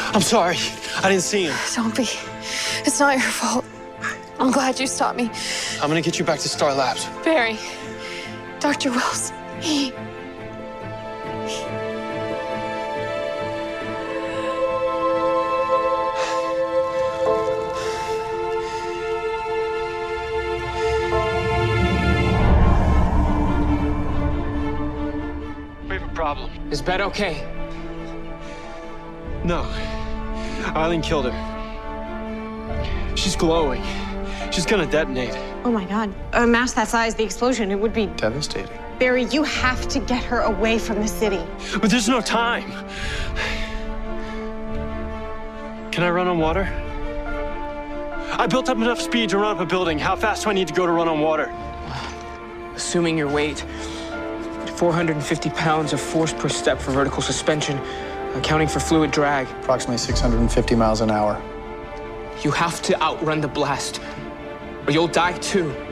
I'm sorry. I didn't see him. Don't be. It's not your fault. I'm glad you stopped me. I'm gonna get you back to Star Labs. Barry, Dr. Wells, he... We have a problem. Is Bet okay? No. Eileen killed her. She's glowing. She's gonna detonate. Oh my God. A mass that size, the explosion, it would be devastating. Barry, you have to get her away from the city. But there's no time. Can I run on water? I built up enough speed to run up a building. How fast do I need to go to run on water? Assuming your weight, 450 pounds of force per step for vertical suspension, accounting for fluid drag. Approximately 650 miles an hour. You have to outrun the blast, or you'll die too.